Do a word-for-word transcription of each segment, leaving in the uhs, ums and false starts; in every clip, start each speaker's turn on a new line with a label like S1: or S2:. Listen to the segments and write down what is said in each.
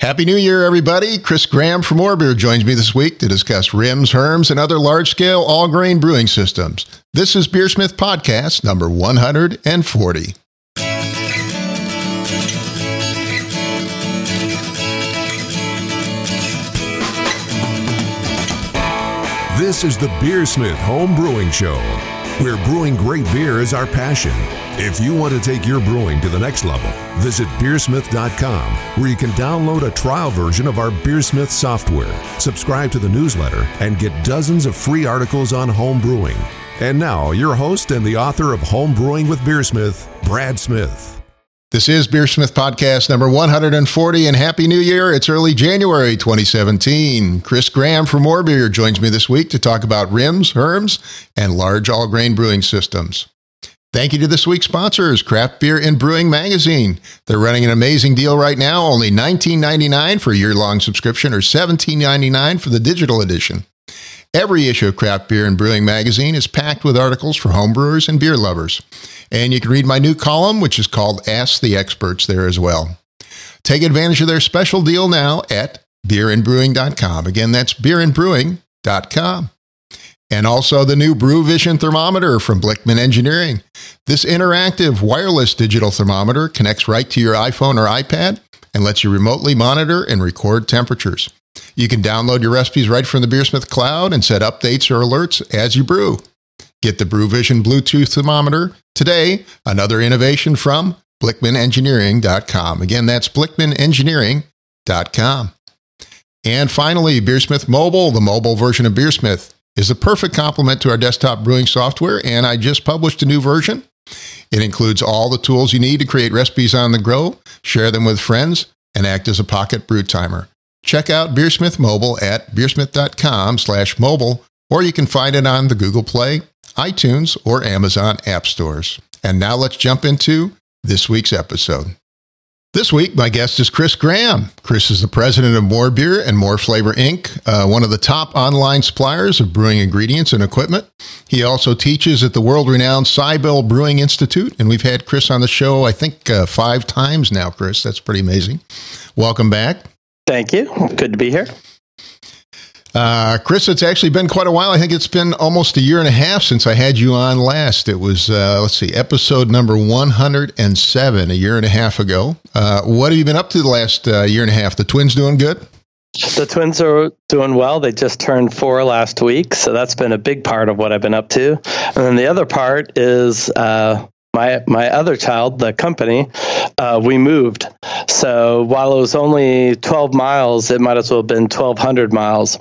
S1: Happy New Year, everybody. Chris Graham from More Beer joins me this week to discuss Rims, Herms, and other large-scale all-grain brewing systems. This is Beersmith Podcast number one hundred forty.
S2: This is the Beersmith Home Brewing Show, where brewing great beer is our passion. If you want to take your brewing to the next level, visit beersmith dot com, where you can download a trial version of our Beersmith software, subscribe to the newsletter, and get dozens of free articles on home brewing. And now, your host and the author of Home Brewing with Beersmith, Brad Smith.
S1: This is Beersmith Podcast number one hundred forty, and Happy New Year. It's early January twenty seventeen. Chris Graham from More Beer joins me this week to talk about Rims, Herms, and large all-grain brewing systems. Thank you to this week's sponsors, Craft Beer and Brewing Magazine. They're running an amazing deal right now, only nineteen ninety-nine dollars for a year-long subscription or seventeen ninety-nine dollars for the digital edition. Every issue of Craft Beer and Brewing Magazine is packed with articles for homebrewers and beer lovers. And you can read my new column, which is called Ask the Experts, there as well. Take advantage of their special deal now at beer and brewing dot com. Again, that's beer and brewing dot com. And also the new BrewVision thermometer from Blickman Engineering. This interactive wireless digital thermometer connects right to your iPhone or iPad and lets you remotely monitor and record temperatures. You can download your recipes right from the Beersmith Cloud and set updates or alerts as you brew. Get the BrewVision Bluetooth thermometer today, another innovation from blickman engineering dot com. Again, that's blickman engineering dot com. And finally, Beersmith Mobile, the mobile version of Beersmith, is the perfect complement to our desktop brewing software, and I just published a new version. It includes all the tools you need to create recipes on the go, share them with friends, and act as a pocket brew timer. Check out Beersmith Mobile at beersmith dot com slash mobile, or you can find it on the Google Play, iTunes, or Amazon app stores. And now let's jump into this week's episode. This week, my guest is Chris Graham. Chris is the president of More Beer and More Flavor, Incorporated, uh, one of the top online suppliers of brewing ingredients and equipment. He also teaches at the world-renowned Cybele Brewing Institute, and we've had Chris on the show, I think, uh, five times now, Chris. That's pretty amazing. Welcome back.
S3: Thank you. Good to be here.
S1: Uh, Chris, it's actually been quite a while. I think it's been almost a year and a half since I had you on last. It was, uh, let's see, episode number one hundred seven, a year and a half ago. Uh, what have you been up to the last uh, year and a half? The twins doing good?
S3: The twins are doing well. They just turned four last week, so that's been a big part of what I've been up to. And then the other part is uh, my my other child, the company, uh, we moved. So while it was only twelve miles, it might as well have been twelve hundred miles.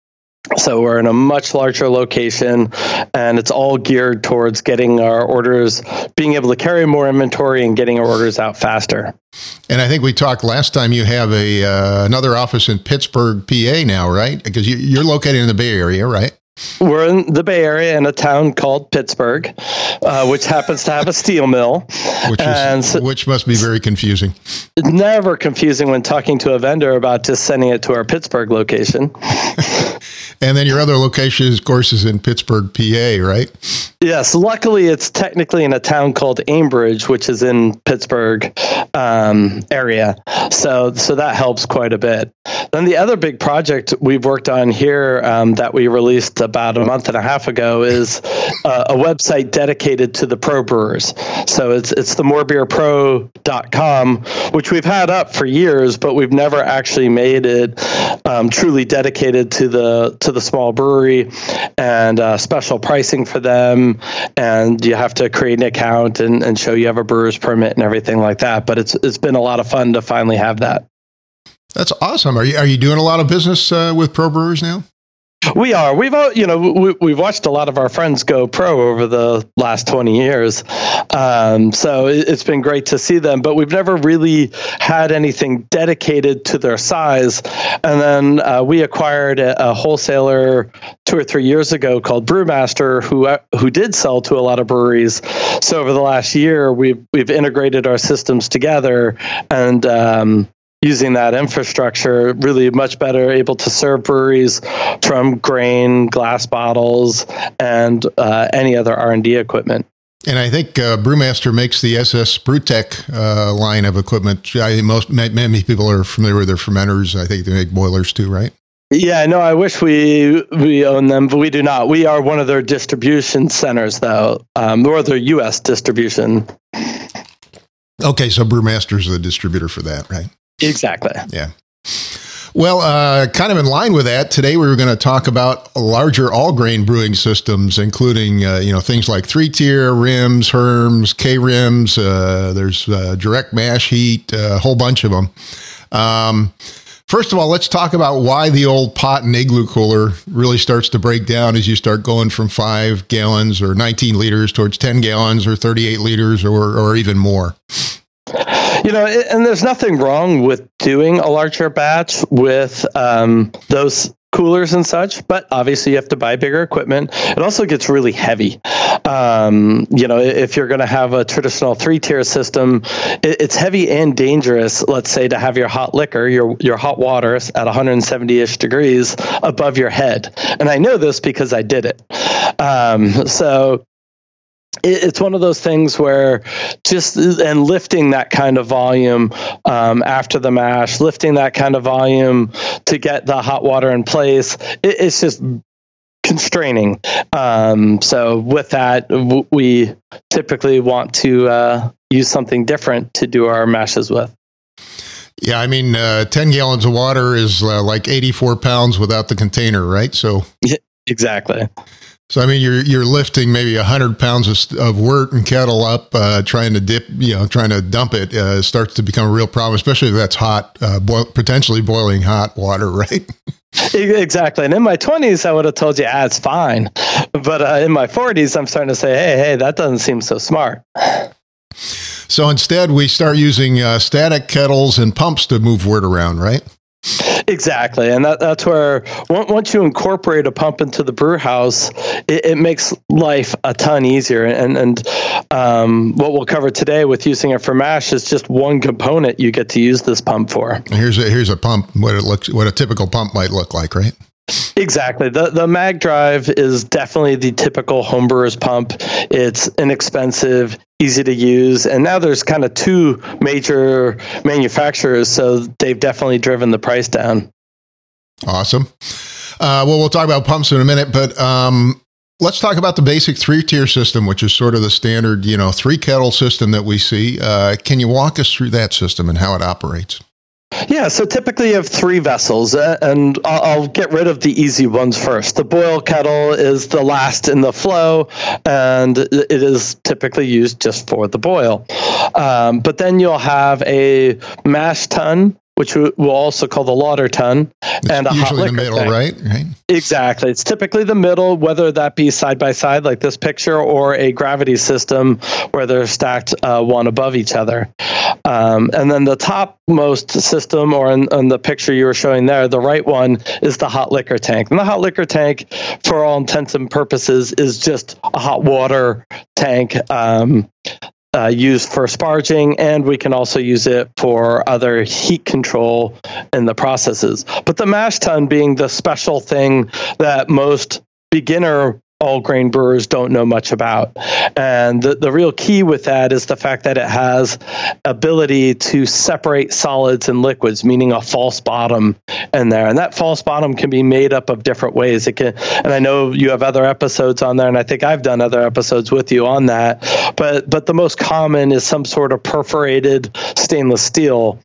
S3: So we're in a much larger location, and it's all geared towards getting our orders, being able to carry more inventory and getting our orders out faster.
S1: And I think we talked last time, you have a uh, another office in Pittsburgh, P A now, right? Because you, you're located in the Bay Area, right?
S3: We're in the Bay Area in a town called Pittsburgh, uh, which happens to have a steel mill.
S1: Which,
S3: and
S1: is,
S3: so,
S1: which must be very confusing.
S3: Never confusing when talking to a vendor about just sending it to our Pittsburgh location.
S1: And then your other location, of course, is in Pittsburgh, P A, right?
S3: Yes. Luckily, it's technically in a town called Ambridge, which is in Pittsburgh um, area. So, so that helps quite a bit. Then the other big project we've worked on here um, that we released about a month and a half ago is uh, a website dedicated to the pro brewers. So it's it's the more beer pro dot com, which we've had up for years, but we've never actually made it um, truly dedicated to the to the small brewery, and uh, special pricing for them. And you have to create an account and, and show you have a brewer's permit and everything like that. But it's it's been a lot of fun to finally have that.
S1: That's awesome. Are you are you doing a lot of business uh, with pro brewers now?
S3: We are. We've, you know, we, we've watched a lot of our friends go pro over the last twenty years. Um, so it, it's been great to see them, but we've never really had anything dedicated to their size. And then uh, we acquired a, a wholesaler two or three years ago called Brewmaster, who uh, who did sell to a lot of breweries. So over the last year, we've we've integrated our systems together, and um, using that infrastructure, really much better able to serve breweries from grain, glass bottles, and uh, any other R and D equipment.
S1: And I think uh, Brewmaster makes the S S Brewtech uh, line of equipment. I, most many people are familiar with their fermenters. I think they make boilers too, right?
S3: Yeah, no, I wish we we own them, but we do not. We are one of their distribution centers, though. Um, we're their U S distribution.
S1: Okay, so Brewmaster's the distributor for that, right?
S3: Exactly.
S1: Yeah. Well, uh, kind of in line with that, today we were going to talk about larger all-grain brewing systems, including uh, you know things like three-tier, rims, herms, K-rims. Uh, there's uh, direct mash heat, uh, a whole bunch of them. Um, First of all, let's talk about why the old pot and igloo cooler really starts to break down as you start going from five gallons or nineteen liters towards ten gallons or thirty-eight liters or, or even more.
S3: You know, and there's nothing wrong with doing a larger batch with um, those coolers and such, but obviously you have to buy bigger equipment. It also gets really heavy. Um, you know, if you're going to have a traditional three-tier system, it, it's heavy and dangerous, let's say, to have your hot liquor, your your hot water at one hundred seventy-ish degrees above your head. And I know this because I did it. Um, so it's one of those things where just and lifting that kind of volume um, after the mash, lifting that kind of volume to get the hot water in place, it, it's just constraining. Um, so with that, w- we typically want to uh, use something different to do our mashes with.
S1: Yeah, I mean, uh, ten gallons of water is uh, like eighty-four pounds without the container, right? So
S3: exactly.
S1: So, I mean, you're you're lifting maybe one hundred pounds of, of wort and kettle up, uh, trying to dip, you know, trying to dump it, uh, starts to become a real problem, especially if that's hot, uh, boil, potentially boiling hot water, right?
S3: Exactly. And in my twenties, I would have told you, ah, it's fine. But uh, in my forties, I'm starting to say, hey, hey, that doesn't seem so smart.
S1: So instead, we start using uh, static kettles and pumps to move wort around, right?
S3: Exactly. And that, that's where once you incorporate a pump into the brew house, it, it makes life a ton easier. And, and um, what we'll cover today with using it for mash is just one component you get to use this pump for.
S1: Here's a, here's a pump, what it looks, what a typical pump might look like, right?
S3: Exactly. The the Mag Drive is definitely the typical homebrewer's pump. It's inexpensive, easy to use, and now there's kind of two major manufacturers, so they've definitely driven the price down.
S1: Awesome. Uh, well, we'll talk about pumps in a minute, but um, let's talk about the basic three-tier system, which is sort of the standard, you know, three-kettle system that we see. Uh, can you walk us through that system and how it operates?
S3: Yeah, so typically you have three vessels, uh, and I'll, I'll get rid of the easy ones first. The boil kettle is the last in the flow, and it is typically used just for the boil. Um, but then you'll have a mash tun, which we'll also call the lauter tun,
S1: it's
S3: and a
S1: usually
S3: hot liquor
S1: the middle,
S3: tank.
S1: right? Right.
S3: Exactly. It's typically the middle, whether that be side by side like this picture or a gravity system where they're stacked uh, one above each other. Um, and then the topmost system, or in, in the picture you were showing there, the right one is the hot liquor tank. And the hot liquor tank, for all intents and purposes, is just a hot water tank. Um, Uh, used for sparging, and we can also use it for other heat control in the processes. But the mash tun being the special thing that most beginner all grain brewers don't know much about. And the, the real key with that is the fact that it has ability to separate solids and liquids, meaning a false bottom in there. And that false bottom can be made up of different ways. It can, and I know you have other episodes on there, and I think I've done other episodes with you on that. But but the most common is some sort of perforated stainless steel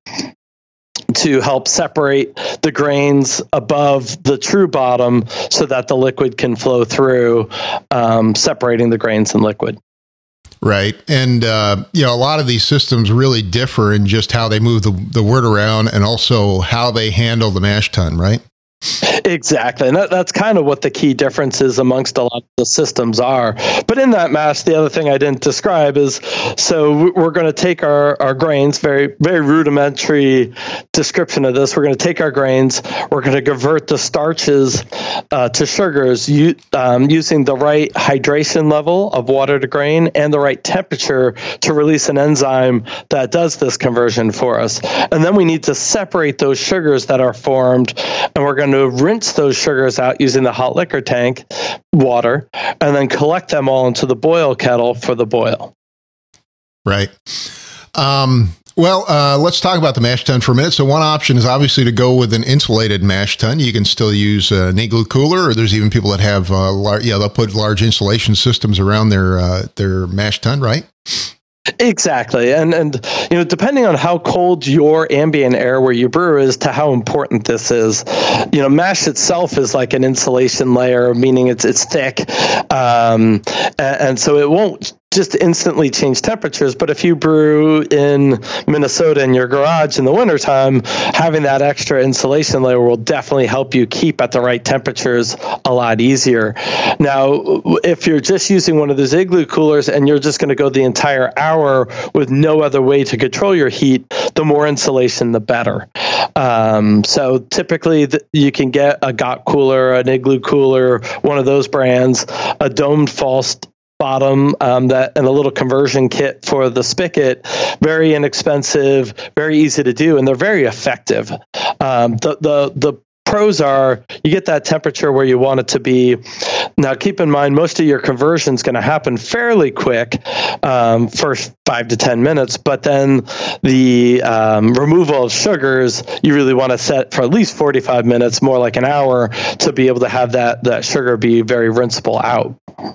S3: to help separate the grains above the true bottom so that the liquid can flow through, um, separating the grains and liquid.
S1: Right. And, uh, you know, a lot of these systems really differ in just how they move the, the wort around and also how they handle the mash tun, right?
S3: Exactly. And that, that's kind of what the key differences amongst a lot of the systems are. But in that mash, the other thing I didn't describe is, so we're going to take our, our grains, very, very rudimentary description of this. We're going to take our grains, we're going to convert the starches uh, to sugars u- um, using the right hydration level of water to grain and the right temperature to release an enzyme that does this conversion for us. And then we need to separate those sugars that are formed, and we're going to rinse those sugars out using the hot liquor tank water, and then collect them all into the boil kettle for the boil.
S1: Right. Um, well, uh, let's talk about the mash tun for a minute. So one option is obviously to go with an insulated mash tun. You can still use uh, an igloo cooler, or there's even people that have, uh, lar- yeah, they'll put large insulation systems around their uh, their mash tun, right?
S3: Exactly. And, and, you know, depending on how cold your ambient air where you brew is to how important this is, you know, mash itself is like an insulation layer, meaning it's, it's thick. Um, and, and so it won't just instantly change temperatures. But if you brew in Minnesota in your garage in the wintertime, having that extra insulation layer will definitely help you keep at the right temperatures a lot easier. Now, if you're just using one of those igloo coolers and you're just going to go the entire hour with no other way to control your heat, the more insulation, the better. Um, so typically th- you can get a G O T cooler, an igloo cooler, one of those brands, a domed false bottom, um, that and a little conversion kit for the spigot. Very inexpensive, very easy to do, and they're very effective. Um, the the the pros are you get that temperature where you want it to be. Now, keep in mind, most of your conversion is going to happen fairly quick, um, first five to ten minutes, but then the um, removal of sugars, you really want to set for at least forty-five minutes, more like an hour, to be able to have that that sugar be very rinsable out.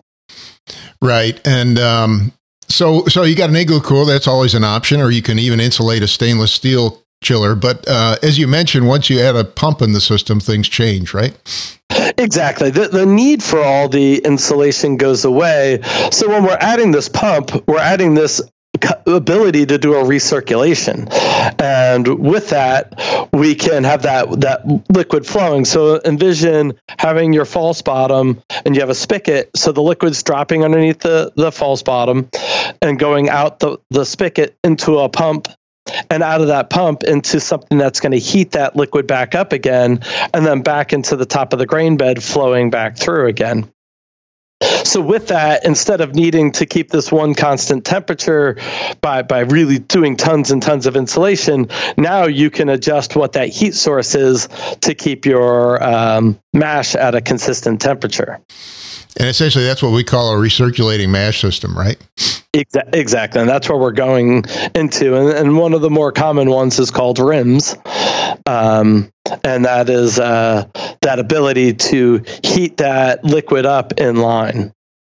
S1: Right. And um, so so you got an igloo cooler, that's always an option, or you can even insulate a stainless steel chiller. But uh, as you mentioned, once you add a pump in the system, things change, right?
S3: Exactly. The, the need for all the insulation goes away. So when we're adding this pump, we're adding this ability to do a recirculation, and with that we can have that that liquid flowing. So envision having your false bottom and you have a spigot, so the liquid's dropping underneath the the false bottom and going out the the spigot into a pump, and out of that pump into something that's going to heat that liquid back up again, and then back into the top of the grain bed, flowing back through again. So with that, instead of needing to keep this one constant temperature by, by really doing tons and tons of insulation, now you can adjust what that heat source is to keep your um, mash at a consistent temperature.
S1: And essentially that's what we call a recirculating mash system, right?
S3: Exactly. And that's where we're going into. And, and one of the more common ones is called R I M S. Um, and that is uh, that ability to heat that liquid up in line.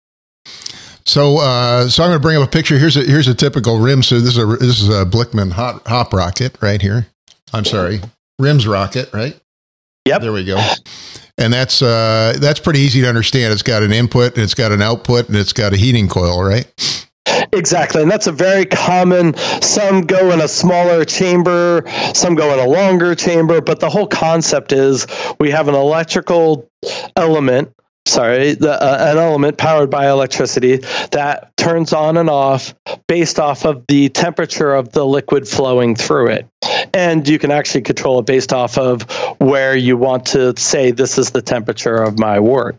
S1: So, uh, so I'm going to bring up a picture. Here's a here's a typical R I M S. So this is a this is a Blickman hot hop rocket right here. I'm sorry, R I M S rocket, right?
S3: Yep.
S1: There we go. And that's uh, that's pretty easy to understand. It's got an input, and it's got an output, and it's got a heating coil, right?
S3: Exactly. And that's a very common, some go in a smaller chamber, some go in a longer chamber, but the whole concept is we have an electrical element, sorry, the, uh, an element powered by electricity that turns on and off based off of the temperature of the liquid flowing through it. And you can actually control it based off of where you want to say, this is the temperature of my wort.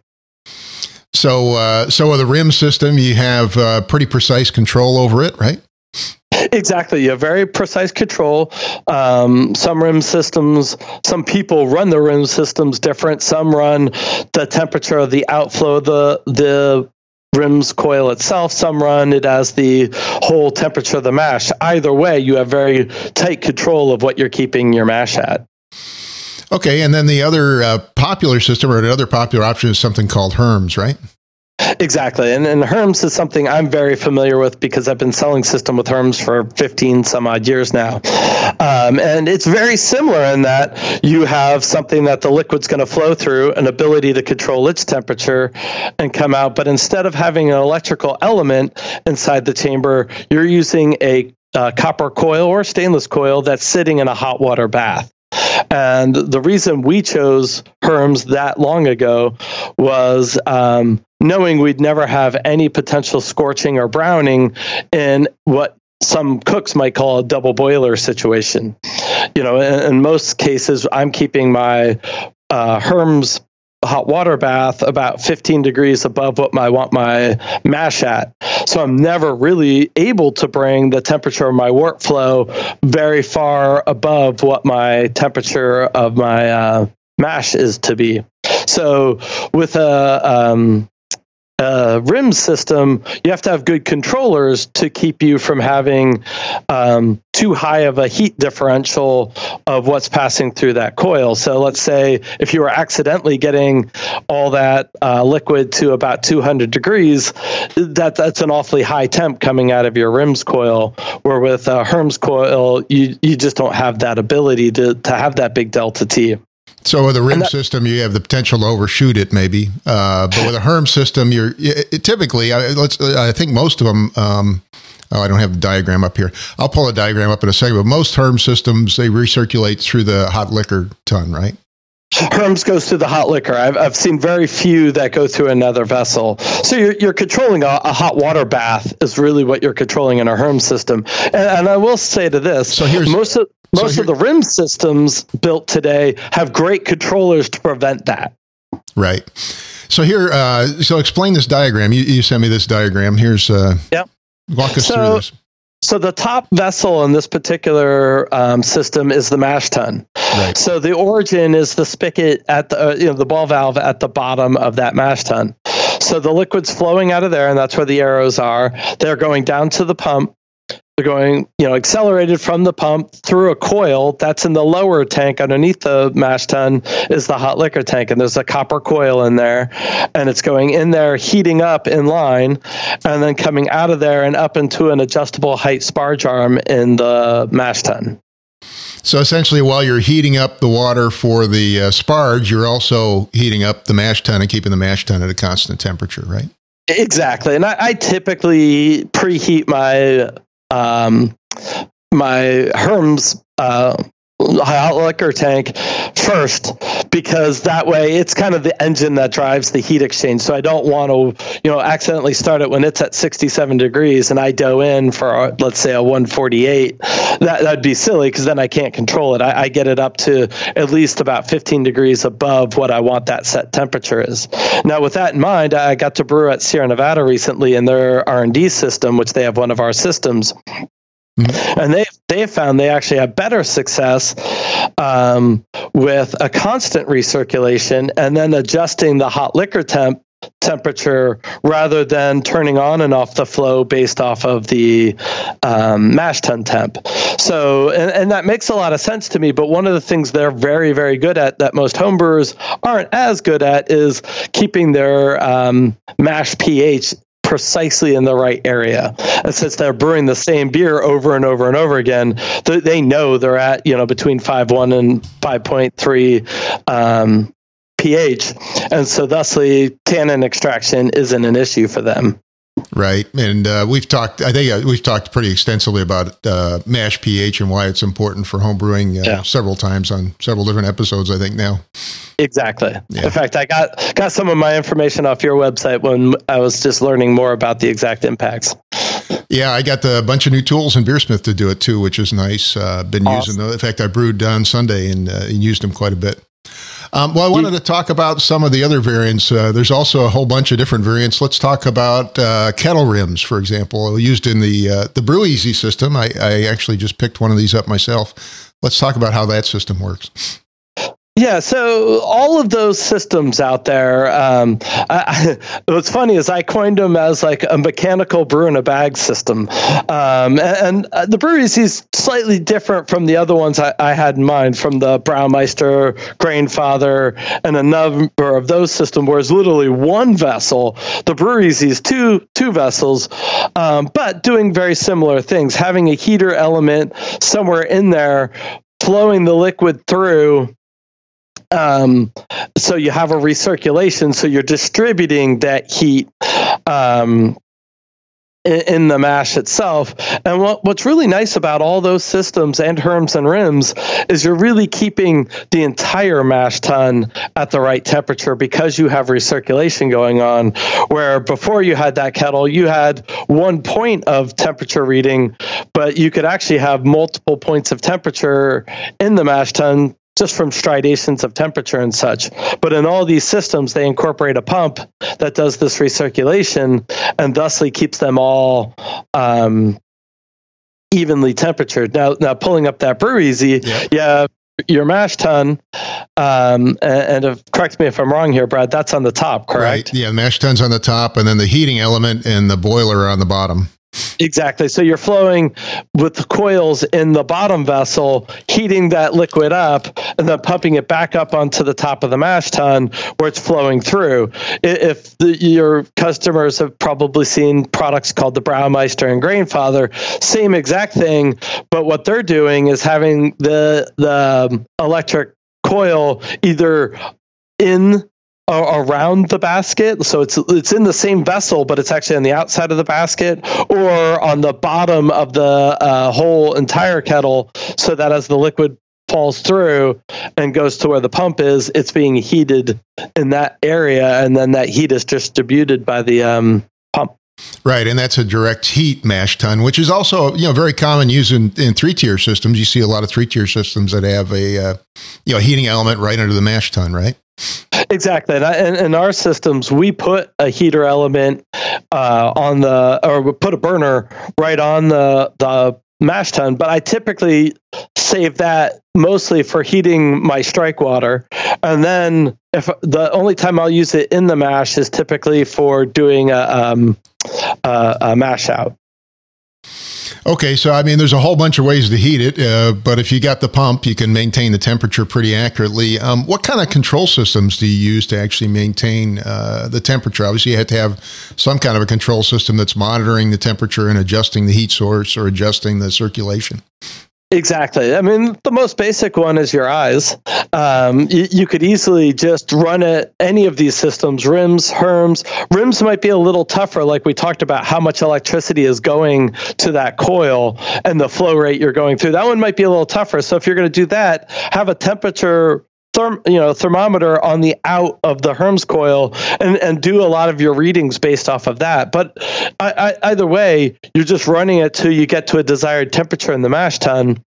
S1: So, uh, so with a R I M S system, you have uh, pretty precise control over it, right?
S3: Exactly. You have very precise control. Um, some R I M S systems, some people run the R I M S systems different. Some run the temperature of the outflow of the, the R I M S coil itself. Some run it as the whole temperature of the mash. Either way, you have very tight control of what you're keeping your mash at.
S1: Okay, and then the other uh, popular system, or another popular option, is something called H E R M S, right?
S3: Exactly. And, and H E R M S is something I'm very familiar with because I've been selling system with H E R M S for fifteen some odd years now. Um, and it's very similar in that you have something that the liquid's going to flow through, an ability to control its temperature and come out. But instead of having an electrical element inside the chamber, you're using a uh, copper coil or stainless coil that's sitting in a hot water bath. And the reason we chose H E R M S that long ago was um, knowing we'd never have any potential scorching or browning in what some cooks might call a double boiler situation. You know, in, in most cases, I'm keeping my uh, H E R M S hot water bath about fifteen degrees above what I want my mash at. So I'm never really able to bring the temperature of my wort flow very far above what my temperature of my uh, mash is to be. So with a um, Uh, R I M system, you have to have good controllers to keep you from having um, too high of a heat differential of what's passing through that coil. So let's say if you were accidentally getting all that uh, liquid to about two hundred degrees, that that's an awfully high temp coming out of your R I M's coil, where with a Herms coil, you, you just don't have that ability to, to have that big delta T.
S1: So with a R I M
S3: that,
S1: system, you have the potential to overshoot it, maybe. Uh, but with a Herms system, you're it, typically. I, let's. I think most of them. Um, oh, I don't have the diagram up here. I'll pull a diagram up in a second. But most Herms systems, they recirculate through the hot liquor ton, right?
S3: Herms goes through the hot liquor. I've I've seen very few that go through another vessel. So you're you're controlling a, a hot water bath is really what you're controlling in a Herms system. And, and I will say to this:
S1: so here's
S3: most of most so of the R I M systems built today have great controllers to prevent that.
S1: Right. So here, uh, so explain this diagram. You you sent me this diagram. Here's uh,
S3: yeah.
S1: Walk us
S3: so,
S1: through this.
S3: So the top vessel in this particular um, system is the mash tun.
S1: Right.
S3: So the origin is the spigot at the uh, you know the ball valve at the bottom of that mash tun. So the liquid's flowing out of there, and that's where the arrows are. They're going down to the pump. They're going, you know, accelerated from the pump through a coil that's in the lower tank underneath the mash tun is the hot liquor tank, and there's a copper coil in there, and it's going in there, heating up in line, and then coming out of there and up into an adjustable height sparge arm in the mash tun.
S1: So essentially, while you're heating up the water for the uh, sparge, you're also heating up the mash tun and keeping the mash tun at a constant temperature, right?
S3: Exactly, and I, I typically preheat my Um, my Herms uh, hot liquor tank first, because that way it's kind of the engine that drives the heat exchange. So I don't want to, you know, accidentally start it when it's at sixty-seven degrees and I dough in for, let's say, a one forty-eight. That, that'd be silly, because then I can't control it. I, I get it up to at least about fifteen degrees above what I want that set temperature is. Now, with that in mind, I got to brew at Sierra Nevada recently in their R and D system, which they have one of our systems. Mm-hmm. And they they found they actually have better success um, with a constant recirculation and then adjusting the hot liquor temp temperature rather than turning on and off the flow based off of the um, mash tun temp. So, and, and that makes a lot of sense to me. But one of the things they're very, very good at that most homebrewers aren't as good at is keeping their um, mash pH precisely in the right area. And since they're brewing the same beer over and over and over again, th- they know they're at, you know, between five point one and five point three um, pH. And so thusly, tannin extraction isn't an issue for them.
S1: Right. And uh, we've talked, I think uh, we've talked pretty extensively about uh, mash pH and why it's important for home brewing uh, yeah. several times on several different episodes, I think now.
S3: Exactly.
S1: Yeah.
S3: In fact, I got, got some of my information off your website when I was just learning more about the exact impacts.
S1: Yeah, I got a bunch of new tools in Beersmith to do it too, which is nice. Uh, been awesome. using them. In fact, I brewed on Sunday and, uh, and used them quite a bit. Um, well, I wanted to talk about some of the other variants. Uh, there's also a whole bunch of different variants. Let's talk about uh, kettle rims, for example, used in the uh, the Brew Easy system. I, I actually just picked one of these up myself. Let's talk about how that system works.
S3: Yeah, so all of those systems out there, um, I, I, what's funny is I coined them as like a mechanical brew in a bag system. Um, and, and the Brew Easy is slightly different from the other ones I, I had in mind, from the Braumeister, Grainfather, and a number of those systems, where it's literally one vessel. The Brew Easy is two, two vessels, um, but doing very similar things, having a heater element somewhere in there, flowing the liquid through. Um, so you have a recirculation, so you're distributing that heat um, in, in the mash itself. And what, what's really nice about all those systems and Herms and R I Ms is you're really keeping the entire mash tun at the right temperature, because you have recirculation going on, where before you had that kettle, you had one point of temperature reading, but you could actually have multiple points of temperature in the mash tun just from stridations of temperature and such. But in all these systems, they incorporate a pump that does this recirculation and thusly keeps them all um, evenly temperatured. Now, now pulling up that Brew Easy, yeah, yeah your mash tun Um, and, and if, correct me if I'm wrong here, Brad, that's on the top, correct?
S1: Right. Yeah, the mash tun's on the top, and then the heating element and the boiler are on the bottom.
S3: Exactly. So you're flowing with the coils in the bottom vessel, heating that liquid up, and then pumping it back up onto the top of the mash tun where it's flowing through. If the, your customers have probably seen products called the Braumeister and Grainfather, same exact thing, but what they're doing is having the the electric coil either in around the basket, so it's it's in the same vessel, but it's actually on the outside of the basket, or on the bottom of the uh, whole entire kettle, so that as the liquid falls through and goes to where the pump is, it's being heated in that area, and then that heat is distributed by the um, pump.
S1: Right, and that's a direct heat mash tun, which is also, you know, very common used in, in three-tier systems. You see a lot of three-tier systems that have a uh, you know heating element right under the mash tun, right?
S3: Exactly. And in, in our systems, we put a heater element uh, on the, or we put a burner right on the, the mash tun, but I typically save that mostly for heating my strike water. And then if the only time I'll use it in the mash is typically for doing a, um, a, a mash out.
S1: Okay, so I mean, there's a whole bunch of ways to heat it, uh, but if you got the pump, you can maintain the temperature pretty accurately. Um, what kind of control systems do you use to actually maintain uh, the temperature? Obviously, you have to have some kind of a control system that's monitoring the temperature and adjusting the heat source or adjusting the circulation.
S3: Exactly. I mean, the most basic one is your eyes. Um, you, you could easily just run it, any of these systems, R I M S, H R M S. R I M S might be a little tougher, like we talked about how much electricity is going to that coil and the flow rate you're going through. That one might be a little tougher. So if you're going to do that, have a temperature Therm, you know, thermometer on the out of the H R M S coil and, and do a lot of your readings based off of that. But I, I, either way, you're just running it till you get to a desired temperature in the mash tun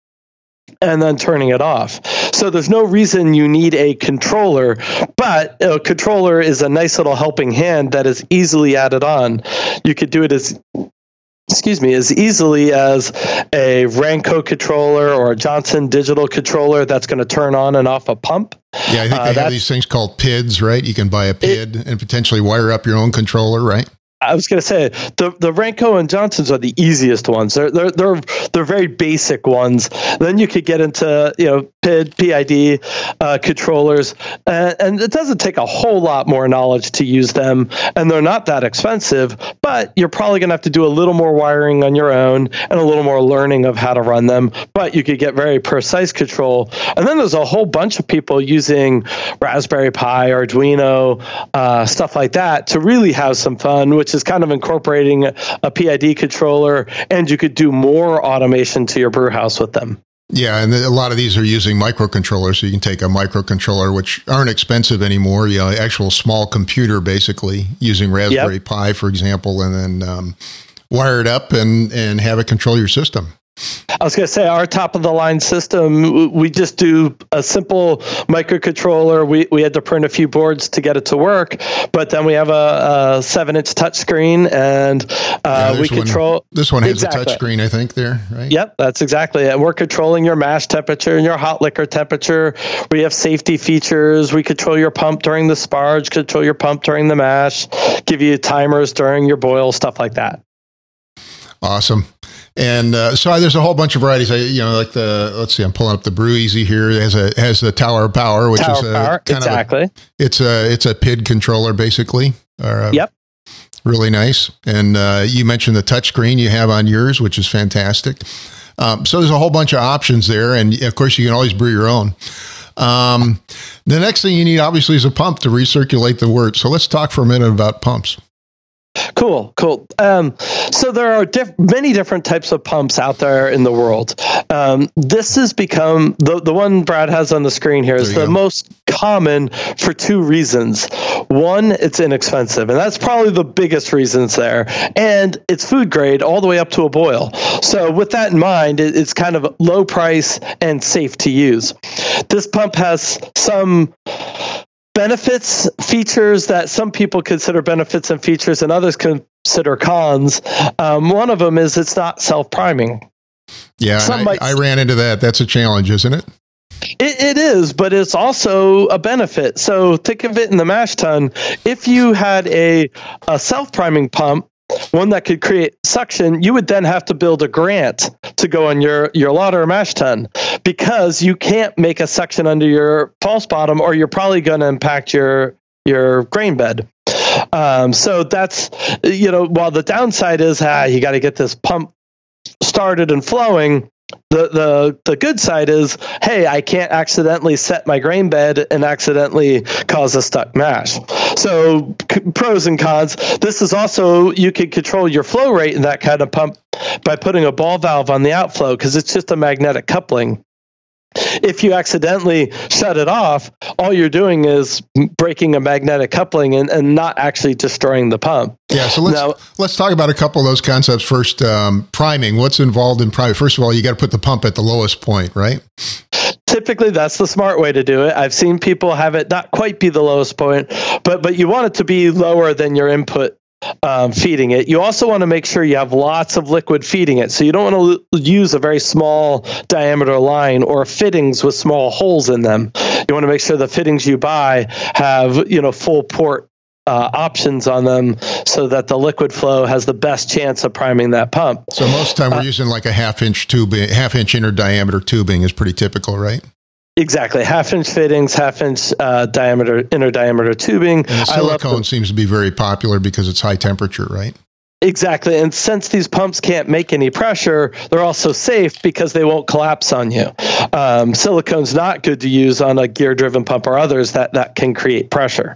S3: and then turning it off. So there's no reason you need a controller, but a controller is a nice little helping hand that is easily added on. You could do it as excuse me, as easily as a Ranco controller or a Johnson digital controller that's going to turn on and off a pump.
S1: Yeah, I think they uh, have these things called P I Ds, right? You can buy a P I D it, and potentially wire up your own controller, right?
S3: I was going to say the the Ranco and Johnsons are the easiest ones. They're they're they're they're very basic ones. Then you could get into you know P I D, P I D uh, controllers, uh, and it doesn't take a whole lot more knowledge to use them, and they're not that expensive. But you're probably going to have to do a little more wiring on your own and a little more learning of how to run them. But you could get very precise control. And then there's a whole bunch of people using Raspberry Pi, Arduino, uh, stuff like that to really have some fun, which is kind of incorporating a P I D controller, and you could do more automation to your brew house with them.
S1: Yeah, and a lot of these are using microcontrollers, so you can take a microcontroller, which aren't expensive anymore, you know, actual small computer, basically, using Raspberry yep. Pi, for example, and then um, wire it up and, and have it control your system.
S3: I was going to say our top of the line system, we just do a simple microcontroller. We we had to print a few boards to get it to work, but then we have a, a seven inch touchscreen and uh, yeah, we control.
S1: One, this one has
S3: exactly.
S1: a touch screen, I think, there, right?
S3: Yep, that's exactly it. And we're controlling your mash temperature and your hot liquor temperature. We have safety features. We control your pump during the sparge, control your pump during the mash, give you timers during your boil, stuff like that.
S1: Awesome. And uh, so there's a whole bunch of varieties. I, you know, like the, let's see, I'm pulling up the Brew Easy here. It has a has the Tower of Power, which
S3: Tower
S1: is a
S3: power,
S1: kind
S3: exactly.
S1: of a, it's a it's a P I D controller basically. Or a,
S3: yep.
S1: Really nice. And uh, you mentioned the touchscreen you have on yours, which is fantastic. Um, so there's a whole bunch of options there, and of course you can always brew your own. Um, the next thing you need obviously is a pump to recirculate the wort. So let's talk for a minute about pumps.
S3: Cool, cool. Um, so there are diff- many different types of pumps out there in the world. Um, this has become, the, the one Brad has on the screen here is the go. most common for two reasons. One, it's inexpensive, and that's probably the biggest reasons there. And it's food grade all the way up to a boil. So with that in mind, it, it's kind of low price and safe to use. This pump has some benefits, features that some people consider benefits and features and others consider cons. Um, one of them is it's not self-priming.
S1: Yeah, I, might, I ran into that. That's a challenge, isn't it?
S3: It, it is, but it's also a benefit. So think of it in the mash tun. If you had a, a self-priming pump, one that could create suction, you would then have to build a grant to go on your, your lauter mash tun, because you can't make a suction under your false bottom, or you're probably going to impact your your grain bed. Um, so that's, you know, while the downside is, ah, you got to get this pump started and flowing. The, the the good side is, hey, I can't accidentally set my grain bed and accidentally cause a stuck mash. So c- pros and cons. This is also, you can control your flow rate in that kind of pump by putting a ball valve on the outflow, because it's just a magnetic coupling. If you accidentally shut it off, all you're doing is breaking a magnetic coupling and, and not actually destroying the pump.
S1: Yeah, so let's now, let's talk about a couple of those concepts first. Um, priming, what's involved in priming? First of all, you got to put the pump at the lowest point, right?
S3: Typically, that's the smart way to do it. I've seen people have it not quite be the lowest point, but but you want it to be lower than your input Um, feeding it. You also want to make sure you have lots of liquid feeding it. So you don't want to use a very small diameter line or fittings with small holes in them. You want to make sure the fittings you buy have, you know, full port uh, options on them, so that the liquid flow has the best chance of priming that pump.
S1: So most of the time we're
S3: uh,
S1: using like a half inch tubing, half inch inner diameter tubing is pretty typical, right?
S3: Exactly. Half inch fittings, half inch uh, diameter, inner diameter tubing.
S1: And the silicone seems to be very popular because it's high temperature, right?
S3: Exactly. And since these pumps can't make any pressure, they're also safe because they won't collapse on you. Um, silicone's not good to use on a gear-driven pump or others that, that can create pressure.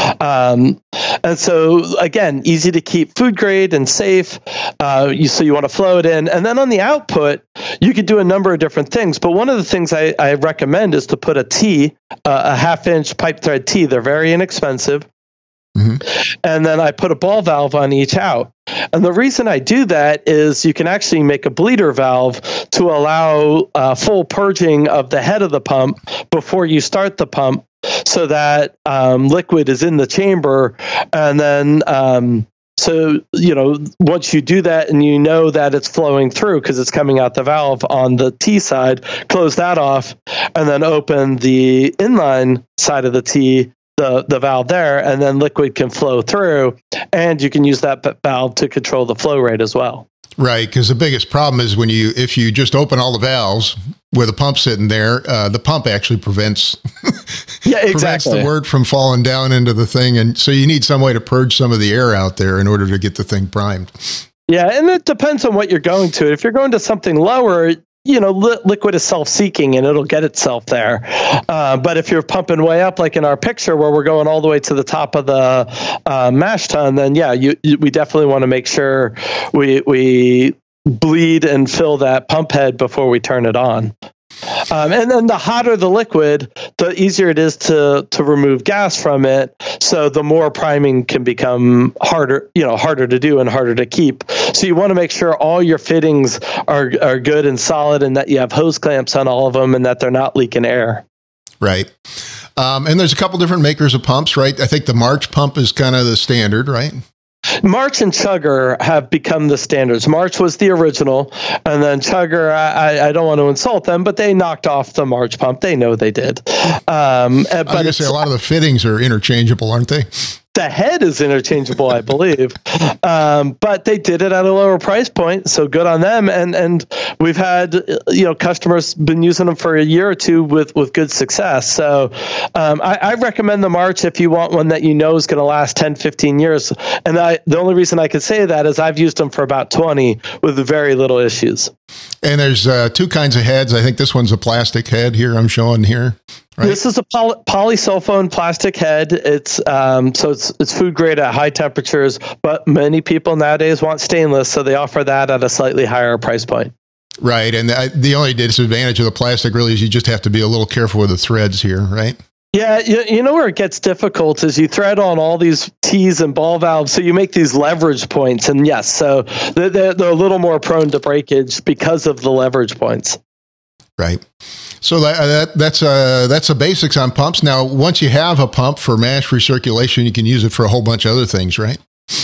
S3: Um, and so, again, easy to keep, food grade and safe. Uh, you, so you want to flow it in. And then on the output, you could do a number of different things. But one of the things I, I recommend is to put a T, uh, a half-inch pipe thread T. They're very inexpensive. Mm-hmm. And then I put a ball valve on each out. And the reason I do that is you can actually make a bleeder valve to allow uh, full purging of the head of the pump before you start the pump, so that um, liquid is in the chamber. And then, um, so, you know, once you do that and you know that it's flowing through because it's coming out the valve on the T side, close that off and then open the inline side of the T, the the valve there, and then liquid can flow through, and you can use that valve to control the flow rate as well.
S1: Right, because the biggest problem is when you if you just open all the valves with a pump sitting there, uh, the pump actually prevents
S3: yeah exactly
S1: prevents the wort from falling down into the thing, and so you need some way to purge some of the air out there in order to get the thing primed.
S3: Yeah, and it depends on what you're going to. If you're going to something lower, you know, li- liquid is self-seeking and it'll get itself there. Uh, but if you're pumping way up, like in our picture where we're going all the way to the top of the uh, mash tun, then yeah, you, you, we definitely want to make sure we we bleed and fill that pump head before we turn it on. Um, and then the hotter the liquid, the easier it is to to remove gas from it. So the more priming can become harder, you know, harder to do and harder to keep. So you want to make sure all your fittings are are good and solid, and that you have hose clamps on all of them, and that they're not leaking air.
S1: Right. Um, and there's a couple different makers of pumps, right? I think the March pump is kind of the standard, right?
S3: March and Chugger have become the standards. March was the original, and then Chugger, I, I don't want to insult them, but they knocked off the March pump. They know they did. Um, but
S1: I was going to say, a lot of the fittings are interchangeable, aren't they?
S3: The head is interchangeable, I believe, um, but they did it at a lower price point, so good on them. And and we've had, you know, customers been using them for a year or two with, with good success. So um, I, I recommend the March if you want one that you know is going to last ten, fifteen years. And I, the only reason I could say that is I've used them for about twenty with very little issues.
S1: And there's uh, two kinds of heads. I think this one's a plastic head here I'm showing here. Right.
S3: This is a poly- polysulfone plastic head. It's um, so it's it's food grade at high temperatures, but many people nowadays want stainless, so they offer that at a slightly higher price point.
S1: Right, and the, the only disadvantage of the plastic really is you just have to be a little careful with the threads here, right?
S3: Yeah, you, you know where it gets difficult is you thread on all these T's and ball valves, so you make these leverage points, and yes, so they're, they're, they're a little more prone to breakage because of the leverage points.
S1: Right. So that, that that's uh that's the basics on pumps. Now, once you have a pump for mash recirculation, you can use it for a whole bunch of other things, right?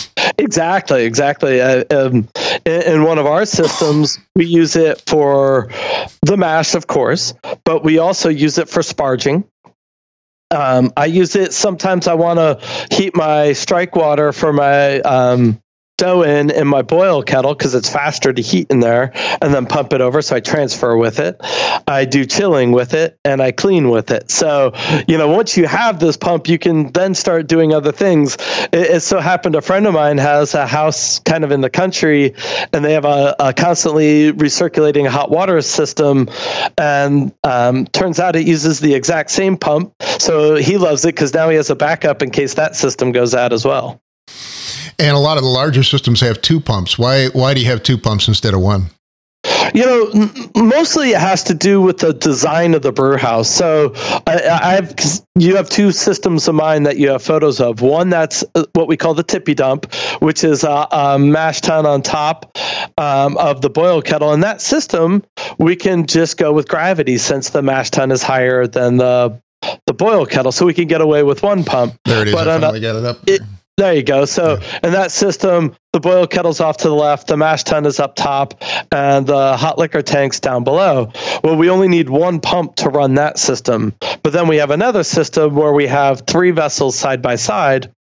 S3: Exactly, exactly. Uh, um, in, in one of our systems, we use it for the mash, of course, but we also use it for sparging. Um, I use it sometimes. I want to heat my strike water for my um, dough in in my boil kettle because it's faster to heat in there, and then pump it over. So I transfer with it. I do chilling with it, and I clean with it. So, you know, once you have this pump, you can then start doing other things. It, it so happened a friend of mine has a house kind of in the country, and they have a, a constantly recirculating hot water system, and um, turns out it uses the exact same pump. So he loves it because now he has a backup in case that system goes out as well.
S1: And a lot of the larger systems have two pumps. Why why do you have two pumps instead of one?
S3: You know, mostly it has to do with the design of the brew house. So I, I've you have two systems of mine that you have photos of. One that's what we call the tippy dump, which is a, a mash tun on top um, of the boil kettle. And that system, we can just go with gravity since the mash tun is higher than the the boil kettle, so we can get away with one pump.
S1: There it is.
S3: But
S1: I
S3: on
S1: finally
S3: a,
S1: got it up there.
S3: It, There you go. So
S1: yeah.
S3: in that system, the boil kettle's off to the left, the mash tun is up top, and the hot liquor tank's down below. Well, we only need one pump to run that system. But then we have another system where we have three vessels side by side.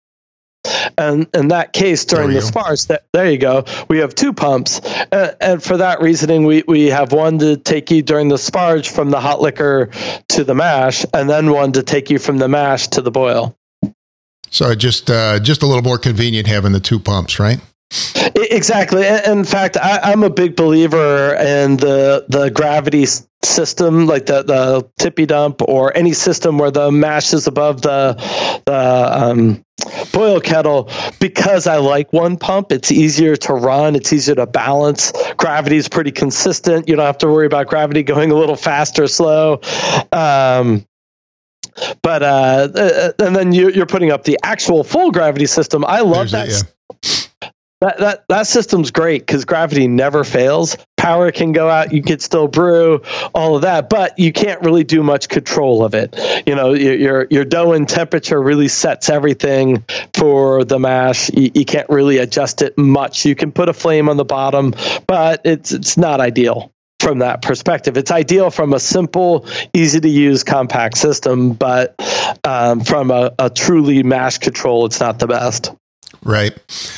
S3: And in that case, during the sparge, that, there you go, we have two pumps. Uh, and for that reasoning, we, we have one to take you during the sparge from the hot liquor to the mash, and then one to take you from the mash to the boil.
S1: So just uh, just a little more convenient having the two pumps, right?
S3: Exactly. In fact, I, I'm a big believer in the the gravity system, like the, the tippy dump or any system where the mash is above the the um, boil kettle, because I like one pump. It's easier to run. It's easier to balance. Gravity is pretty consistent. You don't have to worry about gravity going a little fast or slow. Um, But uh, and then you, you're putting up the actual full gravity system. I love
S1: There's
S3: that.
S1: It, yeah.
S3: That that that system's great because gravity never fails. Power can go out. You could still brew all of that, but you can't really do much control of it. You know, your your, your dough and temperature really sets everything for the mash. You, you can't really adjust it much. You can put a flame on the bottom, but it's it's not ideal. From that perspective, it's ideal from a simple, easy to use, compact system, but um, from a, a truly mash control, it's not the best.
S1: Right.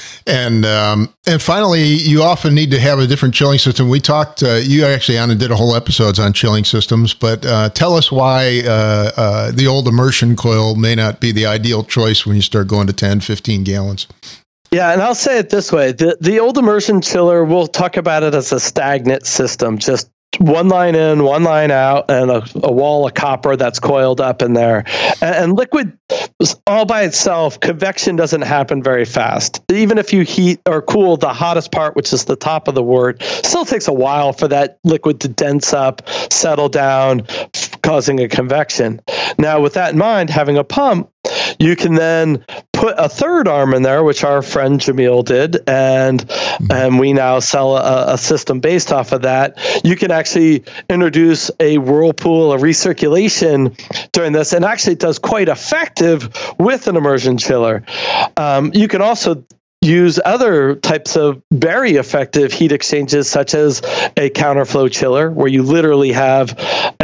S1: And um, and finally, you often need to have a different chilling system. We talked, uh, you actually on and did a whole episodes on chilling systems, but uh, tell us why uh, uh, the old immersion coil may not be the ideal choice when you start going to ten, fifteen gallons.
S3: Yeah, and I'll say it this way. The the old immersion chiller, we'll talk about it as a stagnant system, just one line in, one line out, and a, a wall of copper that's coiled up in there. And, and liquid, all by itself, convection doesn't happen very fast. Even if you heat or cool the hottest part, which is the top of the wort, still takes a while for that liquid to dense up, settle down, causing a convection. Now, with that in mind, having a pump, you can then put a third arm in there, which our friend Jamil did, and mm-hmm. and we now sell a, a system based off of that. You can actually introduce a whirlpool of recirculation during this, and actually it does quite effective with an immersion chiller. Um, you can also use other types of very effective heat exchanges, such as a counterflow chiller, where you literally have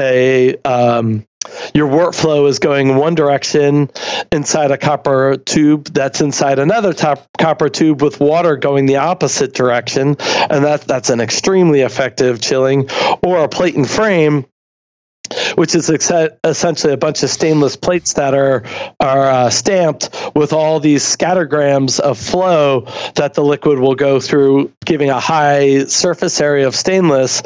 S3: a um, your wort flow is going one direction inside a copper tube that's inside another top copper tube with water going the opposite direction, and that that's an extremely effective chilling. Or a plate and frame, which is ex- essentially a bunch of stainless plates that are are uh, stamped with all these scattergrams of flow that the liquid will go through, giving a high surface area of stainless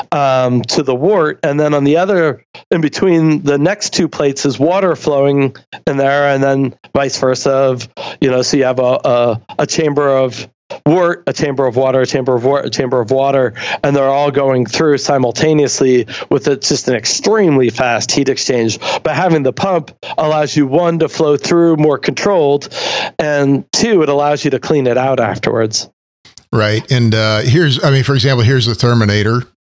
S3: um, to the wort. And then on the other, in between the next two plates, is water flowing in there, and then vice versa. Of, you know, so you have a a, a chamber of wort, a chamber of water, a chamber of wort, a chamber of water, and they're all going through simultaneously with it, just an extremely fast heat exchange. But having the pump allows you, one, to flow through more controlled, and two, it allows you to clean it out afterwards.
S1: Right. And uh, here's, I mean, for example, here's the Therminator.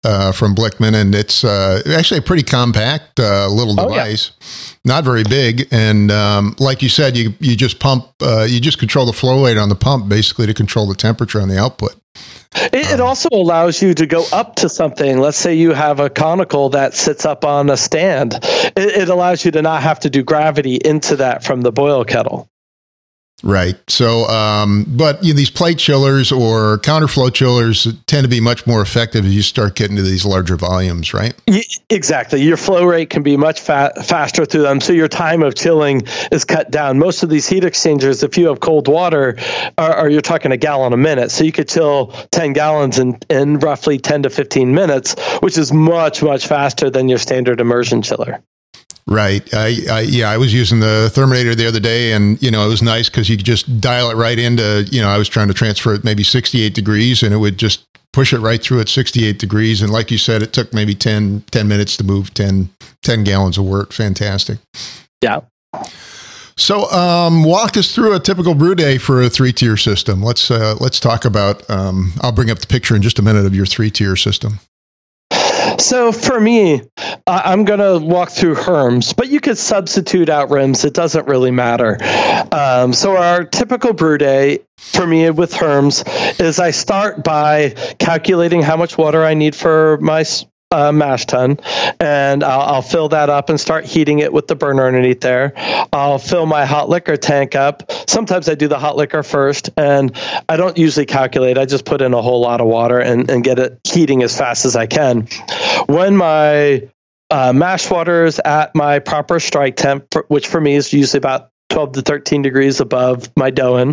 S1: uh, from Blickman, and it's uh, actually a pretty compact uh, little device, oh, yeah. not very big. And um, like you said, you you just pump, uh, you just control the flow rate on the pump, basically to control the temperature on the output.
S3: It, it also allows you to go up to something. Let's say you have a conical that sits up on a stand. It, it allows you to not have to do gravity into that from the boil kettle.
S1: Right. So, um, but you know, these plate chillers or counterflow chillers tend to be much more effective as you start getting to these larger volumes, right?
S3: Yeah, exactly. Your flow rate can be much fa- faster through them, so your time of chilling is cut down. Most of these heat exchangers, if you have cold water, are, are you're talking a gallon a minute. So you could chill ten gallons in, in roughly ten to fifteen minutes, which is much, much faster than your standard immersion chiller.
S1: Right. I, I, yeah, I was using the Therminator the other day, and, you know, it was nice because you could just dial it right into, you know, I was trying to transfer it maybe sixty-eight degrees, and it would just push it right through at sixty-eight degrees. And like you said, it took maybe ten, ten minutes to move ten, ten gallons of work. Fantastic.
S3: Yeah.
S1: So um, walk us through a typical brew day for a three-tier system. Let's, uh, let's talk about, um, I'll bring up the picture in just a minute of your three-tier system.
S3: So for me, uh, I'm going to walk through Herms, but you could substitute out Rims. It doesn't really matter. Um, so our typical brew day for me with Herms is I start by calculating how much water I need for my uh, mash tun, and I'll, I'll fill that up and start heating it with the burner underneath there. I'll fill my hot liquor tank up. Sometimes I do the hot liquor first, and I don't usually calculate. I just put in a whole lot of water and, and get it heating as fast as I can. When my uh, mash water is at my proper strike temp, which for me is usually about twelve to thirteen degrees above my dough-in,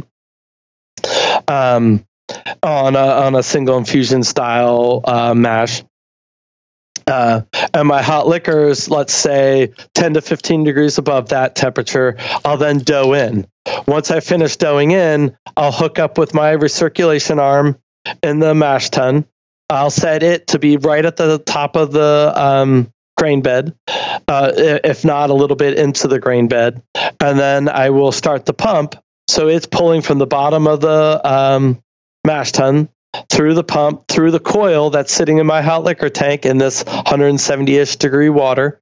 S3: um, on, a, on a single infusion style uh, mash, Uh, and my hot liquors, let's say ten to fifteen degrees above that temperature, I'll then dough in. Once I finish doughing in, I'll hook up with my recirculation arm in the mash tun. I'll set it to be right at the top of the um, grain bed, uh, if not a little bit into the grain bed. And then I will start the pump. So it's pulling from the bottom of the um, mash tun through the pump, through the coil that's sitting in my hot liquor tank in this one hundred seventy-ish degree water,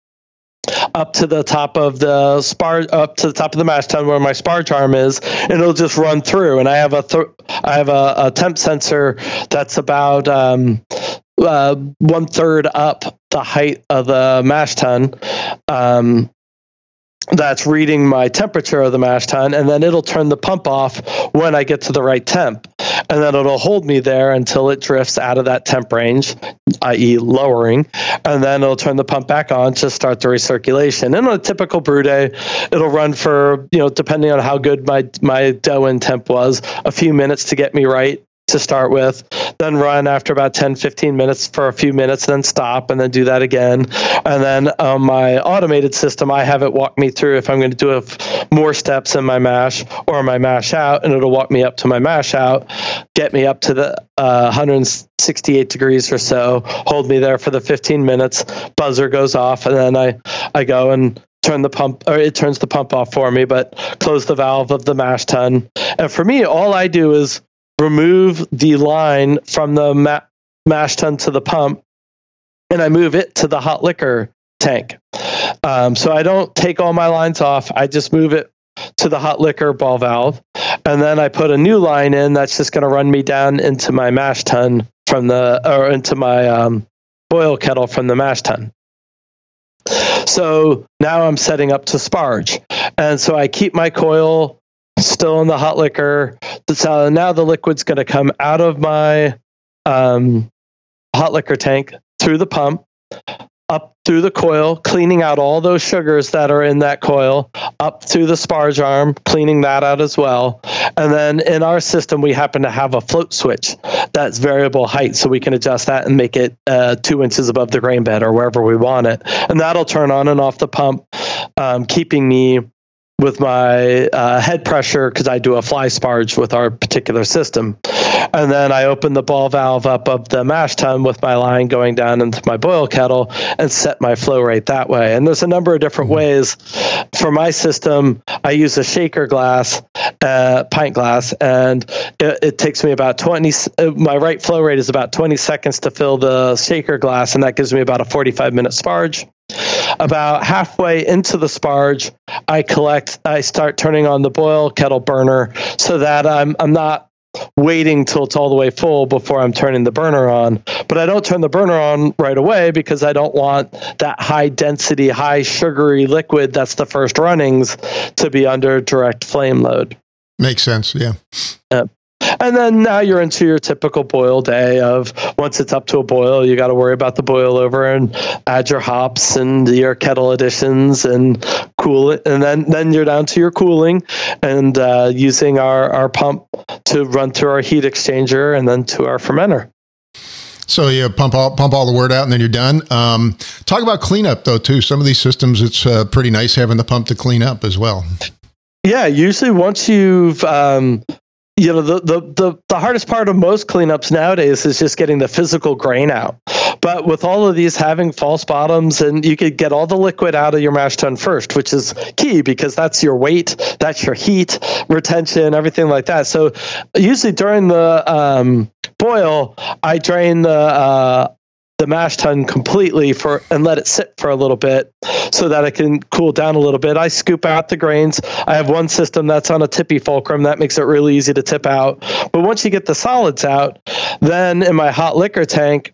S3: up to the top of the spar, up to the top of the mash tun where my sparge arm is, and it'll just run through. And I have a, th- I have a, a temp sensor that's about um, uh, one third up the height of the mash tun. Um, that's reading my temperature of the mash tun, and then it'll turn the pump off when I get to the right temp. And then it'll hold me there until it drifts out of that temp range, that is lowering, and then it'll turn the pump back on to start the recirculation. And on a typical brew day, it'll run for, you know, depending on how good my, my dough-in temp was, a few minutes to get me right to start with, then run after about ten, fifteen minutes for a few minutes, then stop, and then do that again. And then on my automated system, I have it walk me through if I'm going to do a f- more steps in my mash or my mash out, and it'll walk me up to my mash out, get me up to the uh, one hundred sixty-eight degrees or so, hold me there for the fifteen minutes, buzzer goes off, and then I, I go and turn the pump, or it turns the pump off for me, but close the valve of the mash tun. And for me, all I do is remove the line from the ma- mash tun to the pump, and I move it to the hot liquor tank. Um, so I don't take all my lines off. I just move it to the hot liquor ball valve, and then I put a new line in that's just going to run me down into my mash tun from the, or into my um, boil kettle from the mash tun. So now I'm setting up to sparge, and so I keep my coil still in the hot liquor. So now the liquid's going to come out of my um, hot liquor tank through the pump, up through the coil, cleaning out all those sugars that are in that coil, up through the sparge arm, cleaning that out as well. And then in our system, we happen to have a float switch that's variable height, so we can adjust that and make it uh, two inches above the grain bed or wherever we want it. And that'll turn on and off the pump, um, keeping me with my uh, head pressure, because I do a fly sparge with our particular system. And then I open the ball valve up of the mash tun with my line going down into my boil kettle and set my flow rate that way. And there's a number of different ways. For my system, I use a shaker glass, uh, pint glass, and it, it takes me about twenty, uh, my right flow rate is about twenty seconds to fill the shaker glass, and that gives me about a forty-five minute sparge. About halfway into the sparge, I collect, I start turning on the boil kettle burner so that I'm I'm not waiting till it's all the way full before I'm turning the burner on. But I don't turn the burner on right away because I don't want that high density, high sugary liquid that's the first runnings to be under direct flame load.
S1: Makes sense, yeah.
S3: Uh, And then now you're into your typical boil day of once it's up to a boil, you got to worry about the boil over and add your hops and your kettle additions and cool it. And then, then you're down to your cooling and uh, using our, our pump to run through our heat exchanger and then to our fermenter.
S1: So you pump all, pump all the wort out and then you're done. Um, talk about cleanup though, too. Some of these systems, it's uh, pretty nice having the pump to clean up as well.
S3: Yeah. Usually once you've, um, You know, the, the, the, the hardest part of most cleanups nowadays is just getting the physical grain out. But with all of these having false bottoms, and you could get all the liquid out of your mash tun first, which is key because that's your weight, that's your heat, retention, everything like that. So usually during the um, boil, I drain the uh, the mash tun completely for and let it sit for a little bit so that it can cool down a little bit. I scoop out the grains. I have one system that's on a tippy fulcrum that makes it really easy to tip out. But once you get the solids out, then in my hot liquor tank,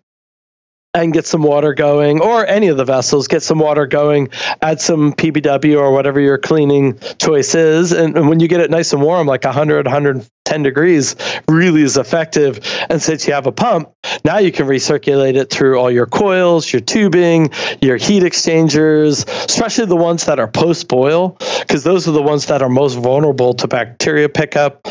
S3: and get some water going, or any of the vessels, get some water going, add some P B W or whatever your cleaning choice is. And, and when you get it nice and warm, like one hundred, one hundred ten degrees, really is effective. And since you have a pump, now you can recirculate it through all your coils, your tubing, your heat exchangers, especially the ones that are post-boil, because those are the ones that are most vulnerable to bacteria pickup.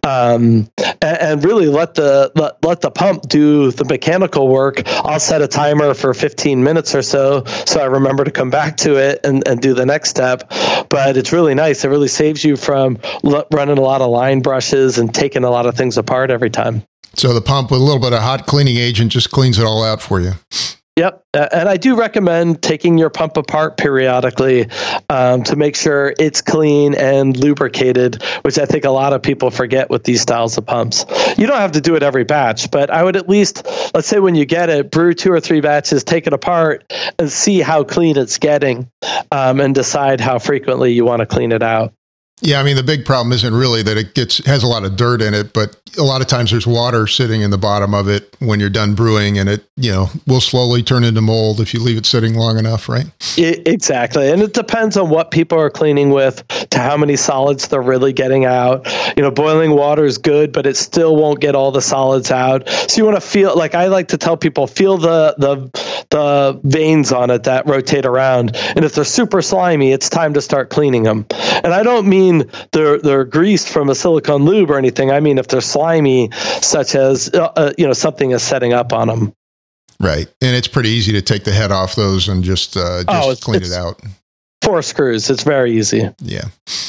S3: Um, and, and really let the let, let the pump do the mechanical work. I'll set a timer for fifteen minutes or so, so I remember to come back to it and, and do the next step. But it's really nice. It really saves you from l- running a lot of line brushes and taking a lot of things apart every time.
S1: So the pump with a little bit of hot cleaning agent just cleans it all out for you.
S3: Yep. Uh, and I do recommend taking your pump apart periodically um, to make sure it's clean and lubricated, which I think a lot of people forget with these styles of pumps. You don't have to do it every batch, but I would at least, let's say when you get it, brew two or three batches, take it apart and see how clean it's getting um, and decide how frequently you want to clean it out.
S1: Yeah, I mean, the big problem isn't really that it gets has a lot of dirt in it, but a lot of times there's water sitting in the bottom of it when you're done brewing, and it, you know, will slowly turn into mold if you leave it sitting long enough, right?
S3: It, exactly. And it depends on what people are cleaning with, to how many solids they're really getting out. You know, boiling water is good, but it still won't get all the solids out. So you want to feel, like I like to tell people, feel the the the veins on it that rotate around. And if they're super slimy, it's time to start cleaning them. And I don't mean they're they're greased from a silicone lube or anything. I mean if they're slimy, such as uh, you know, something is setting up on them.
S1: Right, and it's pretty easy to take the head off those and just uh, just
S3: oh, it's,
S1: clean
S3: it's
S1: it out.
S3: Four screws. It's very easy.
S1: Yeah.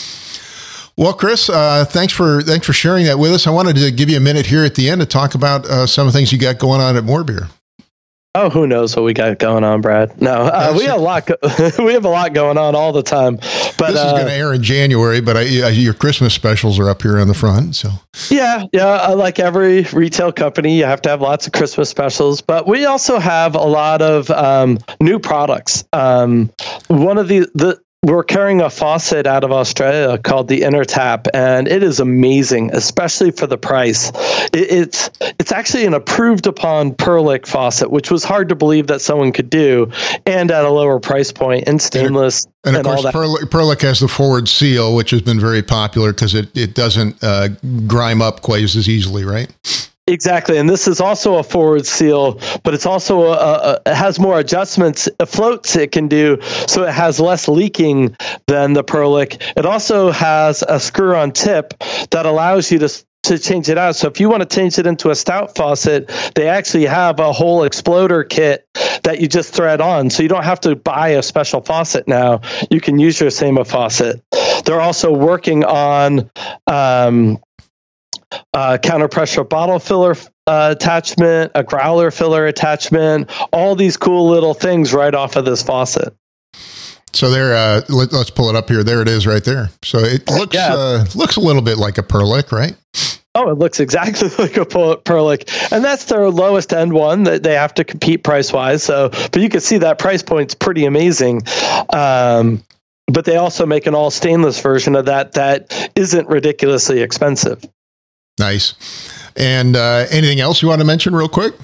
S1: Well, Chris, uh, thanks for thanks for sharing that with us. I wanted to give you a minute here at the end to talk about uh, some of the things you got going on at More Beer.
S3: Oh, who knows what we got going on, Brad? No, uh, we have a lot. Go- we have a lot going on all the time. But
S1: this is
S3: uh,
S1: going to air in January. But I, I, your Christmas specials are up here on the front. So
S3: yeah, yeah. Like every retail company, you have to have lots of Christmas specials. But we also have a lot of um, new products. Um, one of the the. We're carrying a faucet out of Australia called the Intertap, and it is amazing, especially for the price. It, it's it's actually an approved upon Perlick faucet, which was hard to believe that someone could do, and at a lower price point, and stainless.
S1: And, and of
S3: and
S1: course, Perlick, Perlick has the forward seal, which has been very popular because it, it doesn't uh, grime up quite as easily, right?
S3: Exactly. And this is also a forward seal, but it's also a, a, it has more adjustments, floats it can do, so it has less leaking than the Perlick. It also has a screw on tip that allows you to to change it out. So if you want to change it into a stout faucet, they actually have a whole exploder kit that you just thread on. So you don't have to buy a special faucet now. You can use your same faucet. They're also working on um uh, counter pressure bottle filler uh, attachment, a growler filler attachment, all these cool little things right off of this faucet.
S1: So there, uh, let, let's pull it up here. There it is right there. So it looks
S3: Yeah.
S1: uh, looks a little bit like a Perlick, right?
S3: Oh, it looks exactly like a Perlick, and that's their lowest end one that they have to compete price wise. So, but you can see that price point's pretty amazing. Um, but they also make an all stainless version of that that isn't ridiculously expensive.
S1: Nice. And uh, anything else you want to mention real quick?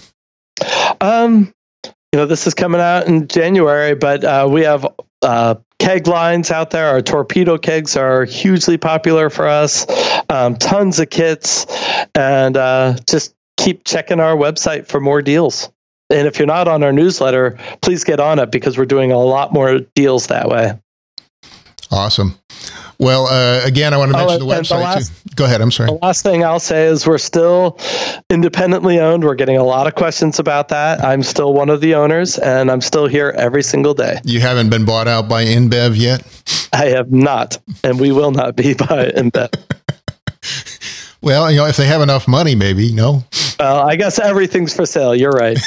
S3: Um, you know, this is coming out in January, but uh, we have uh, keg lines out there. Our torpedo kegs are hugely popular for us. Um, tons of kits, and uh, just keep checking our website for more deals. And if you're not on our newsletter, please get on it because we're doing a lot more deals that way.
S1: Awesome. Well, uh, again, I want to mention
S3: Oh,
S1: the
S3: and the
S1: website
S3: last-
S1: too. Go ahead. I'm sorry.
S3: The last thing I'll say is we're still independently owned. We're getting a lot of questions about that. I'm still one of the owners, and I'm still here every single day.
S1: You haven't been bought out by InBev yet?
S3: I have not, and we will not be by InBev.
S1: Well, you know, if they have enough money, maybe, no?
S3: Well, I guess everything's for sale. You're right.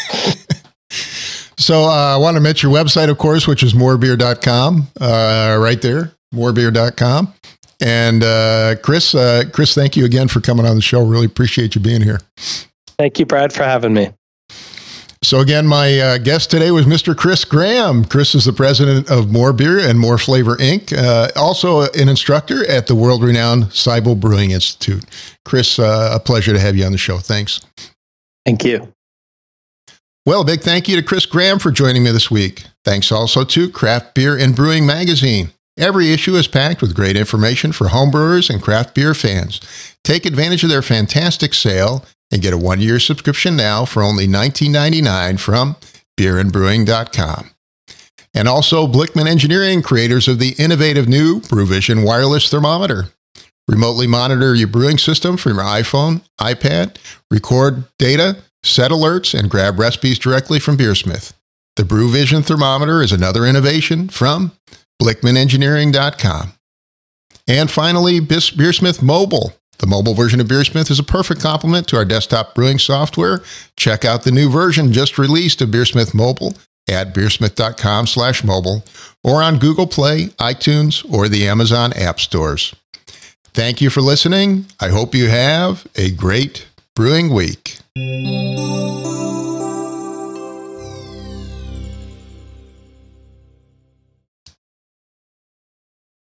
S1: So uh, I want to mention your website, of course, which is more beer dot com, uh, right there, more beer dot com. And uh, Chris, uh, Chris, thank you again for coming on the show. Really appreciate you being here.
S3: Thank you, Brad, for having me.
S1: So again, my uh, guest today was Mister Chris Graham. Chris is the president of More Beer and More Flavor, Incorporated, uh, also an instructor at the world-renowned Seibel Brewing Institute. Chris, uh, a pleasure to have you on the show. Thanks.
S3: Thank you.
S1: Well, a big thank you to Chris Graham for joining me this week. Thanks also to Craft Beer and Brewing Magazine. Every issue is packed with great information for homebrewers and craft beer fans. Take advantage of their fantastic sale and get a one-year subscription now for only nineteen ninety-nine dollars from beer and brewing dot com. And also Blickman Engineering, creators of the innovative new BrewVision wireless thermometer. Remotely monitor your brewing system from your iPhone, iPad, record data, set alerts, and grab recipes directly from Beersmith. The BrewVision thermometer is another innovation from Blickman Engineering dot com. And finally, Beersmith Mobile. The mobile version of Beersmith is a perfect complement to our desktop brewing software. Check out the new version just released of Beersmith Mobile at beersmith dot com slash mobile or on Google Play, iTunes, or the Amazon app stores. Thank you for listening. I hope you have a great brewing week.